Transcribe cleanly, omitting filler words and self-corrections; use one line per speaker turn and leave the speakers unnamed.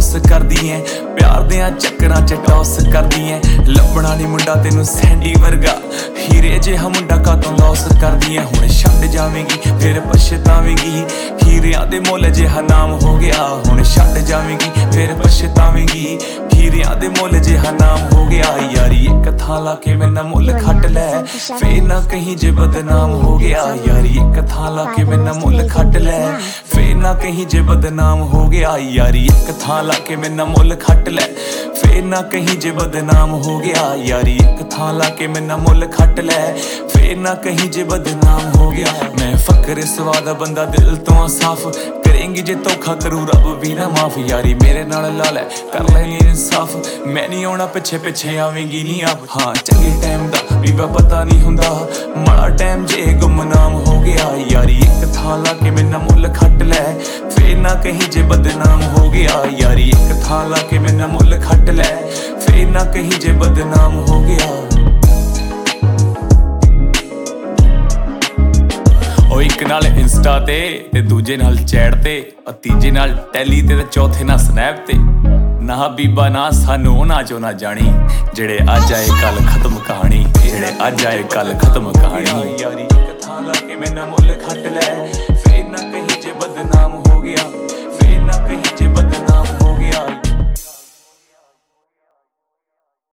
cross कर दी है प्यार दियां चक्करां च टॉस कर दी है लभना नी मुंडा तेनू सैंडी वर्गा हीरे जिहा मुंडा कातों लॉस कर दी है हुण छड्ड जावेंगी फिर पछतावेंगी हीरियां दे मुल जिहा नाम हो गया हुण छड्ड जावेंगी फिर पछतावेंगी हीरियां दे मुल जिहा नाम हो गया यारी एक थां लाके मैं ना मुल खट लै फिर ना कहीं जे बदनाम हो गया यारी एक थां लाके मैं ना मुल खट लै फिर ना कहीं जे बदनाम हो गया यारी एक थां लाके मैं ना मुल खट लै फिर ना कहीं जे बदनाम हो गया यारी एक थां लाके मैं ना मुल खट लै फिर ना कहीं जे बदनाम हो गया मैं फकर स्वाद बंदा दिल तो साफ करेंगी जे धोखा करूं रब भी ना माफ यारी मेरे नाल ला लै कर लैनी इंसाफ मैं नहीं आउणा पिछे पिछे आवेंगी नहीं आप हाँ चंगे टाइम दा भी पता नहीं हुंदा माड़ा टाइम जे गुमनाम हो गया यारी एक थां लाके मैं ना मुल खट लै फिर ना कहीं जे बदनाम हो गया यारी एक थां लाके मैं ना मुल खट लै फिर ना कहीं जे बदनाम हो गया एक नाल इंस्टा ते दूजे नाल चैट ते तीजे नाल टैली ते चौथे नाल स्नैप ते ना बीबा ना सानू ना चो ना जानी जेड़े अज आए कल खत्म कहानी जेड़े अज आए कल खत्म कहानी यारी एक थां लाके मैं ना मुल खट लै फिर ना कहीं